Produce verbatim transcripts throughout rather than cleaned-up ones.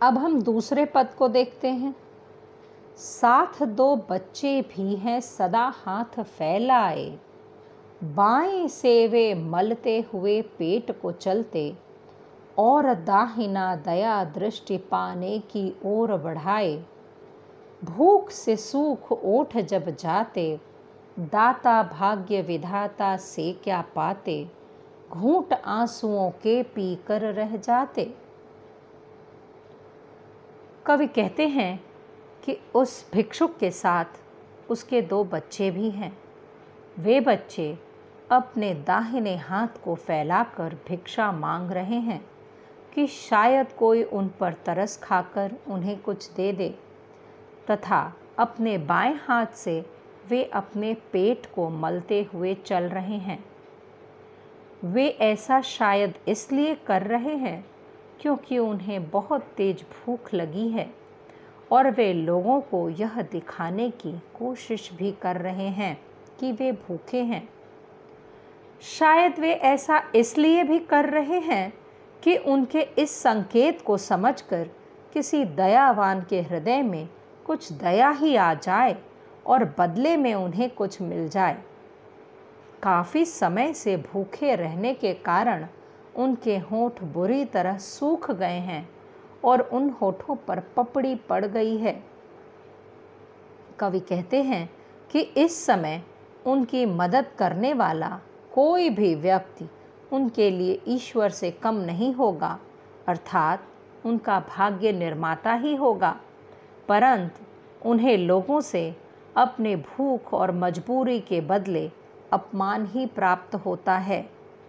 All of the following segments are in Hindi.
अब हम दूसरे पद को देखते हैं। साथ दो बच्चे भी हैं सदा हाथ फैलाए, बाएं से वे मलते हुए पेट को चलते, और दाहिना दया दृष्टि पाने की ओर बढ़ाए। भूख से सूख ओठ जब जाते, दाता भाग्य विधाता से क्या पाते, घूंट आंसुओं के पीकर रह जाते। कवि कहते हैं कि उस भिक्षुक के साथ उसके दो बच्चे भी हैं। वे बच्चे अपने दाहिने हाथ को फैलाकर भिक्षा मांग रहे हैं कि शायद कोई उन पर तरस खाकर उन्हें कुछ दे दे, तथा अपने बाएं हाथ से वे अपने पेट को मलते हुए चल रहे हैं। वे ऐसा शायद इसलिए कर रहे हैं क्योंकि उन्हें बहुत तेज भूख लगी है और वे लोगों को यह दिखाने की कोशिश भी कर रहे हैं कि वे भूखे हैं। शायद वे ऐसा इसलिए भी कर रहे हैं कि उनके इस संकेत को समझकर किसी दयावान के हृदय में कुछ दया ही आ जाए और बदले में उन्हें कुछ मिल जाए। काफ़ी समय से भूखे रहने के कारण उनके होंठ बुरी तरह सूख गए हैं और उन होठों पर पपड़ी पड़ गई है। कवि कहते हैं कि इस समय उनकी मदद करने वाला कोई भी व्यक्ति उनके लिए ईश्वर से कम नहीं होगा, अर्थात उनका भाग्य निर्माता ही होगा, परंतु उन्हें लोगों से अपने भूख और मजबूरी के बदले अपमान ही प्राप्त होता है।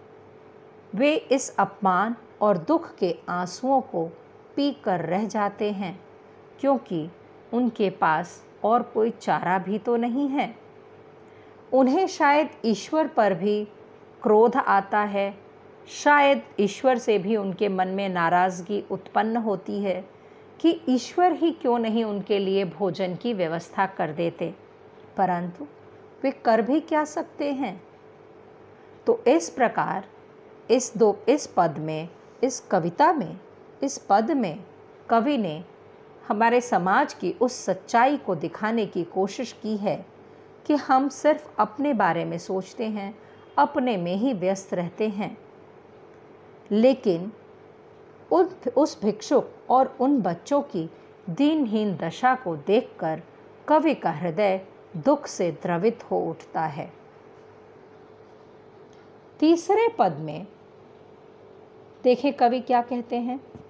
वे इस अपमान और दुख के आंसुओं को पी कर रह जाते हैं क्योंकि उनके पास और कोई चारा भी तो नहीं है। उन्हें शायद ईश्वर पर भी क्रोध आता है, शायद ईश्वर से भी उनके मन में नाराज़गी उत्पन्न होती है कि ईश्वर ही क्यों नहीं उनके लिए भोजन की व्यवस्था कर देते, परंतु वे कर भी क्या सकते हैं। तो इस प्रकार इस दो इस पद में, इस कविता में, इस पद में कवि ने हमारे समाज की उस सच्चाई को दिखाने की कोशिश की है कि हम सिर्फ अपने बारे में सोचते हैं, अपने में ही व्यस्त रहते हैं, लेकिन उन उस भिक्षुक और उन बच्चों की दीनहीन दशा को देखकर कवि का हृदय दुख से द्रवित हो उठता है। तीसरे पद में देखें कवि क्या कहते हैं।